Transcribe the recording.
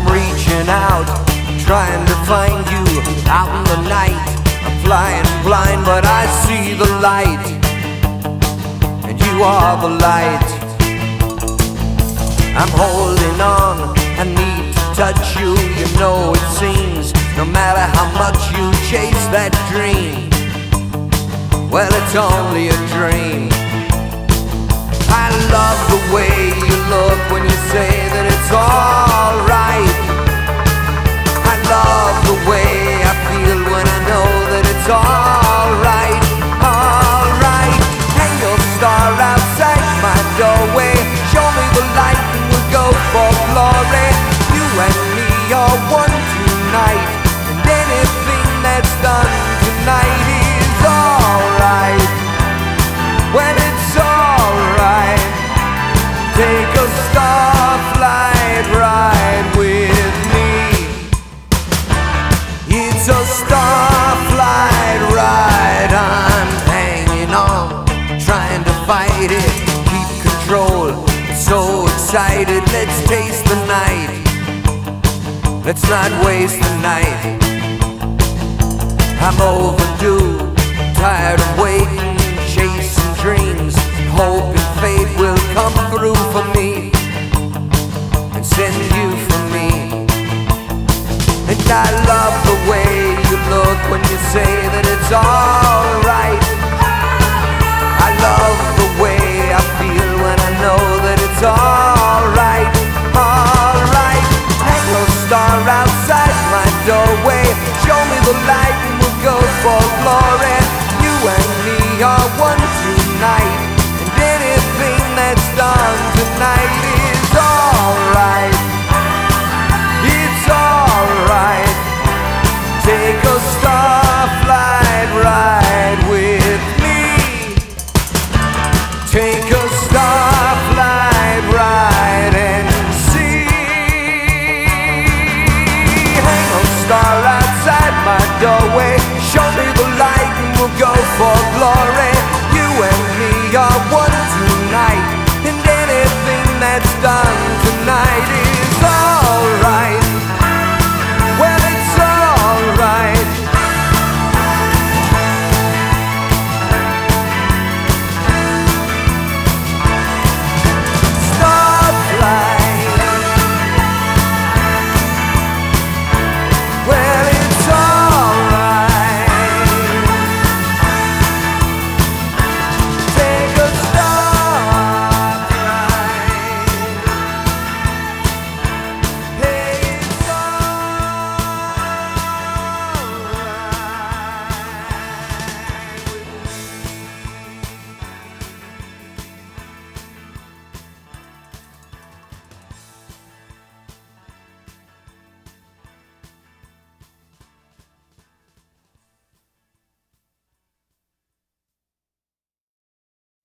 I'm reaching out, trying to find you out in the night. I'm flying blind, but I see the light, and you are the light. I'm holding on, I need to touch you. You know it seems, no matter how much you chase that dream, well, it's only a dream. I love the way you look when you say that it's alright. I love the way I feel when I know that it's alright, alright. Hang your star outside my doorway, show me the light and we'll go for glory. You and me are one tonight, and anything that's done tonight is alright. When it's alright, take a starflight ride with me. It's a starflight ride. I'm hanging on, trying to fight it, keep control. So excited, let's taste the night. Let's not waste the night. I'm overdue, tired of waiting, chasing dreams, hoping fate will come through for me and send you for me. And I love the way you look when you say that it's alright. I love the way I feel when I know that it's alright, alright. Hang your star outside my doorway, show me the light and we'll go for glory. You and me are one tonight, and anything that's done tonight is alright. It's alright. Take a starflight ride with me. Take a starflight ride and see. Hang a star outside my doorway,